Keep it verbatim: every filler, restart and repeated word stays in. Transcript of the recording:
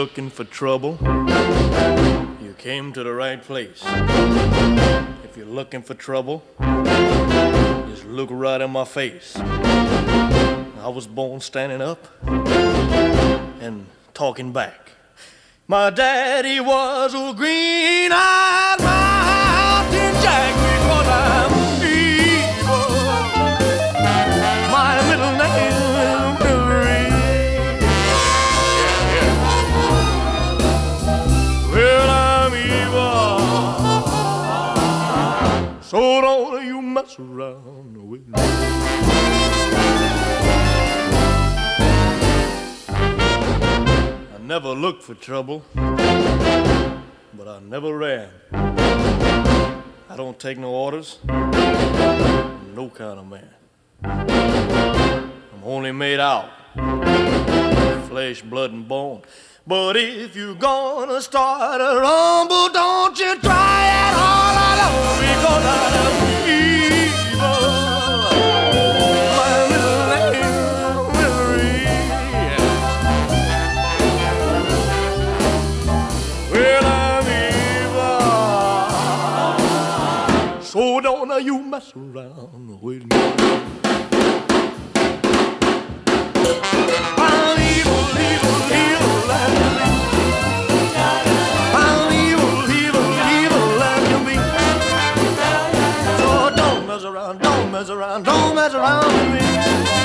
looking for trouble, you came to the right place. If you're looking for trouble, just look right in my face. I was born standing up and talking back. My daddy was a green-eyed mountain jack because I'm evil. My middle name is Willie. Yeah, yeah. Well, I'm evil, so don't you mess around with me. I never looked for trouble, but I never ran. I don't take no orders, I'm no kind of man. I'm only made out of flesh, blood, and bone. But if you're gonna start a rumble, don't you try it all alone, because I'm evil. My little name is Willie. Well, I'm evil, so don't you mess around with me. I'm evil, evil, evil like you be. I'm evil, evil, evil like you be. So don't mess around, don't mess around, don't mess around with me.